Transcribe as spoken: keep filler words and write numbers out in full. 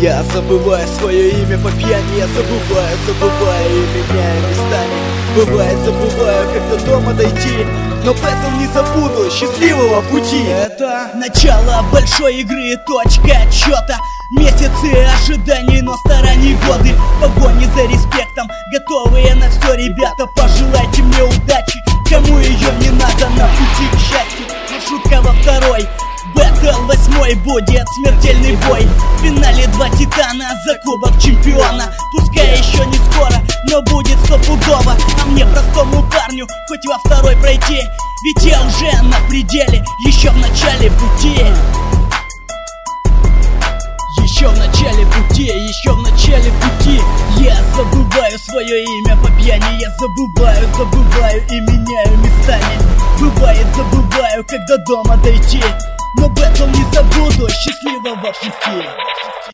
Я забываю свое имя по пьяни, я забываю, забываю и меняю местами. Бывает, забываю, как до дома дойти, но Бэтл не забуду счастливого пути. Это начало большой игры, точка отсчета. Месяцы ожиданий, но стороне годы погони за респектом, готовые на все, ребята. Пожелайте мне удачи, кому ее не надо, на пути к счастью. Шутка во второй, Бэтл восьмой будет смертельный бой. В финале два титана за кубок чемпиона. Пускай еще не скоро, но будет стопудово. А мне, простому парню, хоть во второй пройти, ведь я уже на пределе, еще в начале пути. Еще в начале пути, еще в начале пути. Я забываю свое имя по пьяни, я забываю, забываю и меняю местами. Бывает, забываю, как до дома дойти, но Бэтл не забуду счастливого пути.